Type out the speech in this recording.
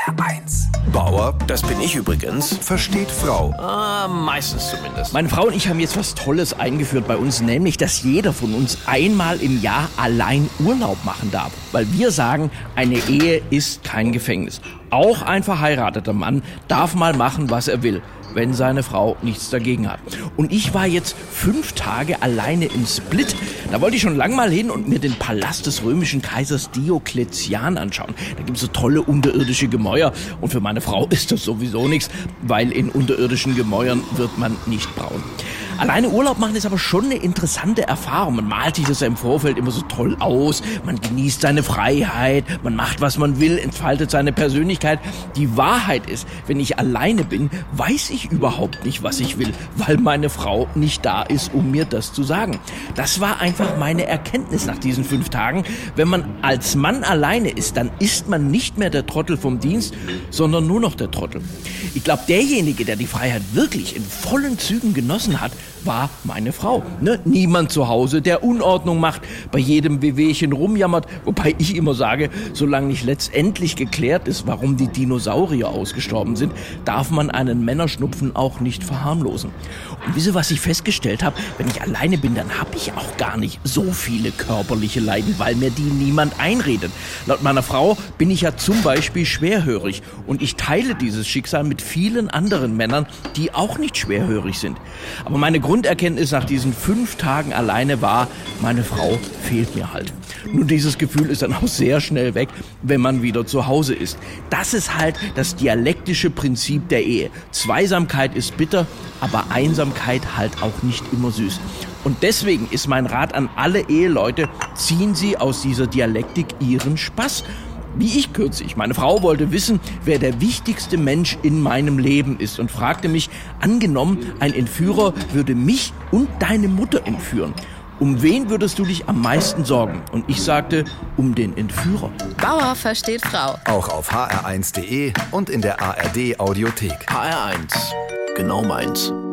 HR1. Bauer, das bin ich übrigens. Versteht Frau. Meistens zumindest. Meine Frau und ich haben jetzt was Tolles eingeführt bei uns, nämlich, dass jeder von uns einmal im Jahr allein Urlaub machen darf. Weil wir sagen, eine Ehe ist kein Gefängnis. Auch ein verheirateter Mann darf mal machen, was er will, wenn seine Frau nichts dagegen hat. Und ich war jetzt 5 Tage alleine in Split. Da wollte ich schon lang mal hin und mir den Palast des römischen Kaisers Diokletian anschauen. Da gibt es so tolle unterirdische Gemäuer. Und für meine Frau ist das sowieso nichts, weil in unterirdischen Gemäuern wird man nicht braun. Alleine Urlaub machen ist aber schon eine interessante Erfahrung. Man malt sich das ja im Vorfeld immer so toll aus. Man genießt seine Freiheit. Man macht, was man will, entfaltet seine Persönlichkeit. Die Wahrheit ist, wenn ich alleine bin, weiß ich überhaupt nicht, was ich will, weil meine Frau nicht da ist, um mir das zu sagen. Das war einfach meine Erkenntnis nach diesen 5 Tagen. Wenn man als Mann alleine ist, dann ist man nicht mehr der Trottel vom Dienst, sondern nur noch der Trottel. Ich glaube, derjenige, der die Freiheit wirklich in vollen Zügen genossen hat, war meine Frau. Niemand zu Hause, der Unordnung macht, bei jedem Wehwehchen rumjammert, wobei ich immer sage, solange nicht letztendlich geklärt ist, warum die Dinosaurier ausgestorben sind, darf man einen Männerschnupfen auch nicht verharmlosen. Und wisst ihr, was ich festgestellt habe? Wenn ich alleine bin, dann habe ich auch gar nicht so viele körperliche Leiden, weil mir die niemand einredet. Laut meiner Frau bin ich ja zum Beispiel schwerhörig und ich teile dieses Schicksal mit vielen anderen Männern, die auch nicht schwerhörig sind. Aber meine Grunderkenntnis nach diesen 5 Tagen alleine war, meine Frau fehlt mir halt. Nur dieses Gefühl ist dann auch sehr schnell weg, wenn man wieder zu Hause ist. Das ist halt das dialektische Prinzip der Ehe. Zweisamkeit ist bitter, aber Einsamkeit halt auch nicht immer süß. Und deswegen ist mein Rat an alle Eheleute, ziehen Sie aus dieser Dialektik Ihren Spaß. Wie ich kürzlich. Meine Frau wollte wissen, wer der wichtigste Mensch in meinem Leben ist und fragte mich, angenommen, ein Entführer würde mich und deine Mutter entführen. Um wen würdest du dich am meisten sorgen? Und ich sagte, um den Entführer. Bauer versteht Frau. Auch auf hr1.de und in der ARD Audiothek. HR1. Genau meins.